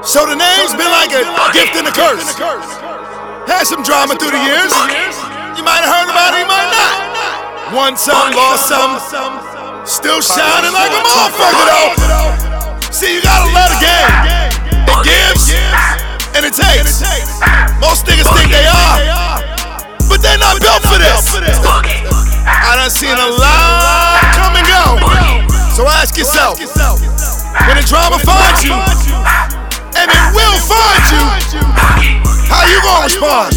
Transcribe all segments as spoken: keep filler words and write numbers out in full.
So the name's been like a gift and a curse. Had some drama through the years. You might have heard about it, you might not. Won some, lost some. Still shining like a motherfucker though. See, you gotta love the game. It gives and it takes. Most niggas think they are, but they're not built for this. I done seen a lot come and go. So ask yourself, when the drama finds you, and it will find you, how you gonna respond?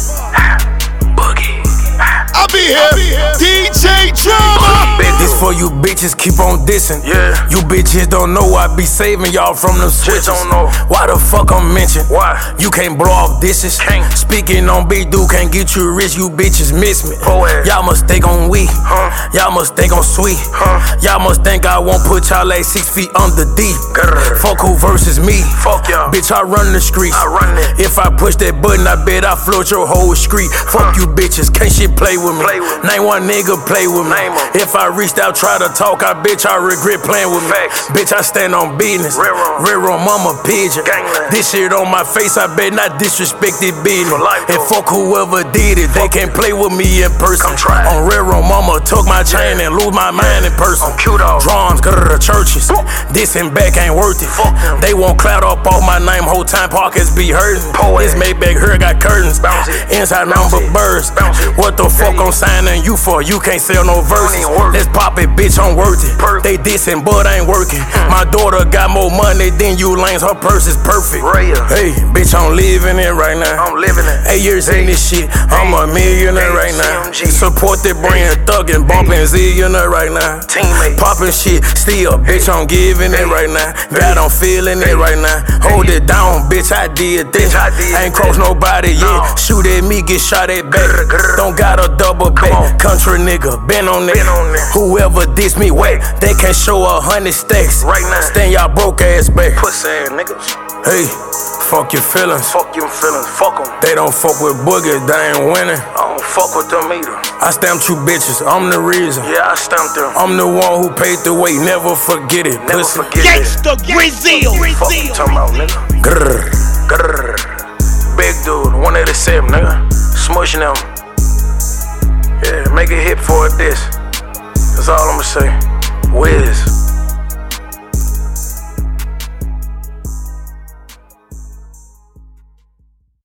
I'll be here, D J Drama. This for you bitches, keep on dissing. Yeah. You bitches don't know I be saving y'all from them switches. Don't know why the fuck I'm mentioned. Why? You can't blow off dishes. Can't. Speaking on big dude can't get you rich. You bitches miss me. Y'all must think on we. Huh? Y'all must think on sweet. Huh? Y'all must think I won't put y'all like six feet under deep. Grr. Fuck who versus me. Fuck y'all. Bitch, I run the streets. I run it. If I push that button, I bet I float your whole street. Huh. Fuck you bitches, can't shit play with me. Play with me. Name one nigga play with me. Name if I reached out, try to talk, I bitch, I regret playing with me. Facts. Bitch, I stand on business. Railroad mama pigeon. Gangland. This shit on my face, I bet not disrespect it business. And fuck whoever did it, they can't play with me in person. On railroad mama, took my chain yeah. and lose my mind in person. Drums, go to the churches. Boop. This and back ain't worth it. Fuck they won't cloud up all my name, whole time pockets be hurting. Poet. This Maybach here got curtains. Bounce inside number birds. What the fuck I'm signing you for? You can't sell no verses. Let's pop it, bitch, I'm worth it. They dissing, but I ain't working. My daughter got more money than you lanes, her purse is perfect. Hey, bitch, I'm living it right now. I'm living it. Eight years in this shit, I'm a millionaire right now. Support that brand, thuggin', bumpin' zillionaire right now. Poppin' shit, still, bitch, I'm giving it right now. God, I'm feeling it right now. Hold it down, bitch, I did this. I ain't cross nobody yet. Shoot at me, get shot at back. Don't got a double back. Country nigga, been on it. Whoever diss me wet, they can't show a hundred stacks. Right now, stand y'all broke ass back. Pussy ass niggas. Hey, fuck your feelings. Fuck your feelings. Fuck them. They don't fuck with Boogie, they ain't winning. I don't fuck with them either. I stamped you bitches, I'm the reason. Yeah, I stamped them. I'm the one who paid the way, never forget it. Never pussy. Forget Gangsta it. Grizzle. Fuck you talking about, nigga. Grrr, grrr. Big dude, one eighty-seven, nigga. Smushing them. Yeah, make a hit for this. That's all I'ma say. Wiz.